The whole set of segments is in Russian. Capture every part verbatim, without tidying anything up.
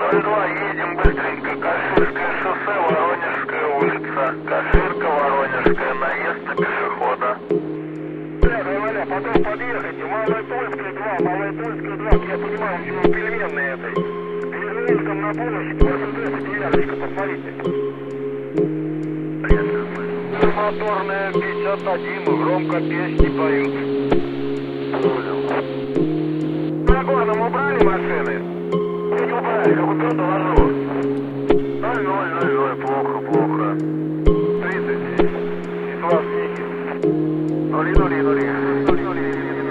ноль два, едем быстренько. Каширское шоссе, Воронежская улица. Каширка, Воронежская, наезд на пешехода. Валя, Валя, потом подъехайте. Малая Тульская два, Малая Тульская два. Я понимаю, почему пельменные этой. Перед Минском на помощь, восемьдесят девяточка, посмотрите. Моторная пятьдесят один, громко песни поют. На горном убрали машины? Не убрали, как будто доложу. ноль ноль ноль ноль, плохо, плохо. тридцать, числа снеги. Нули, нули, нули. Нули, нули.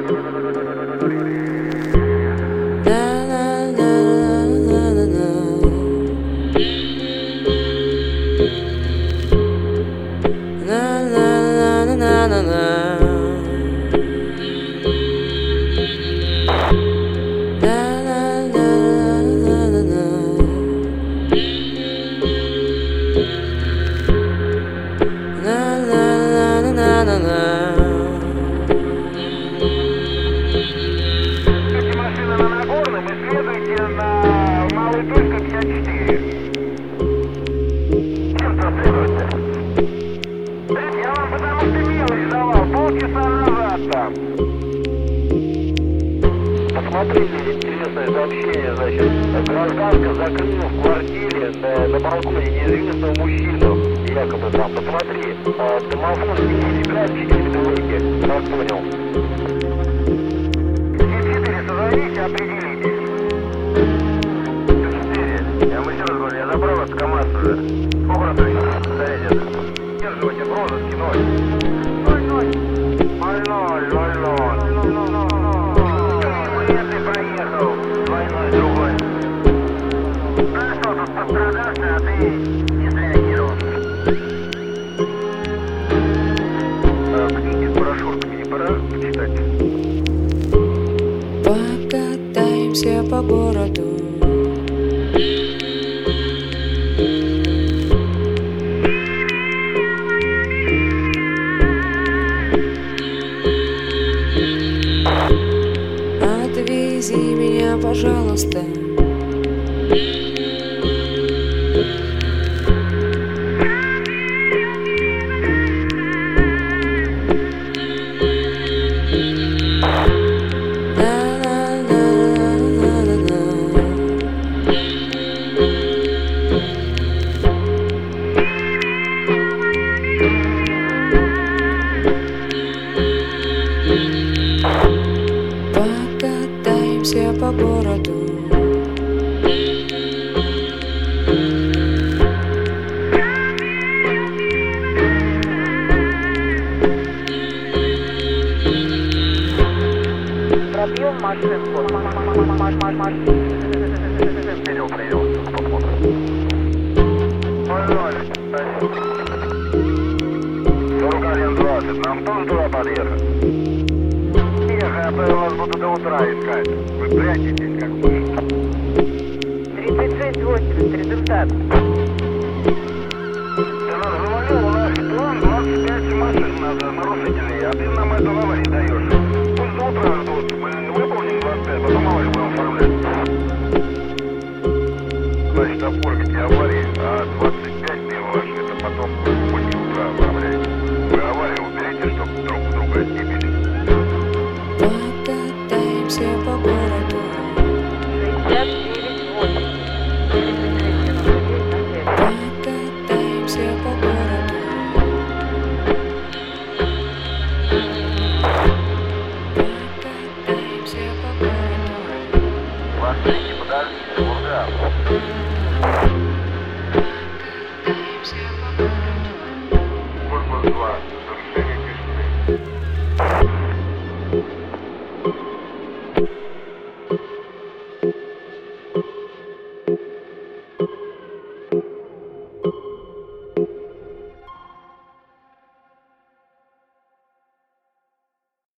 Эти машины на Нагорном, и следуйте на Малой Тульской пятьдесят четыре. Чем то следуйте? Я вам потому что мелочь давал, полчаса назад там. Посмотрите, интересное сообщение, значит, гражданка закрыла в квартире на, на балконе неизвестного мужчину, якобы там. Посмотри, а, домофон не играет четыре двойки, как понял. четыре созовите, определитесь. четыре, я вам еще раз говорю, я забрал от КамАЗ уже. Сколько раз вы зарядят? Держите в розыске, ноль. Ноль, ноль. Ноль, ноль, ноль, ноль. Проехал, двойной другой. Ну что, тут пострадавший, а ты не среагировал. А книги с брошюрками не пора почитать? Покатаемся по городу. Отвези меня, пожалуйста. Покатаемся по городу. Пробьем машинку. Принял, принял. ноль ноль. сорок один двадцать. Нам тоже туда подъехать? Ехай, а то я вас буду до утра искать. Вы прячетесь, как мышь. тридцать шесть восемьдесят, результат.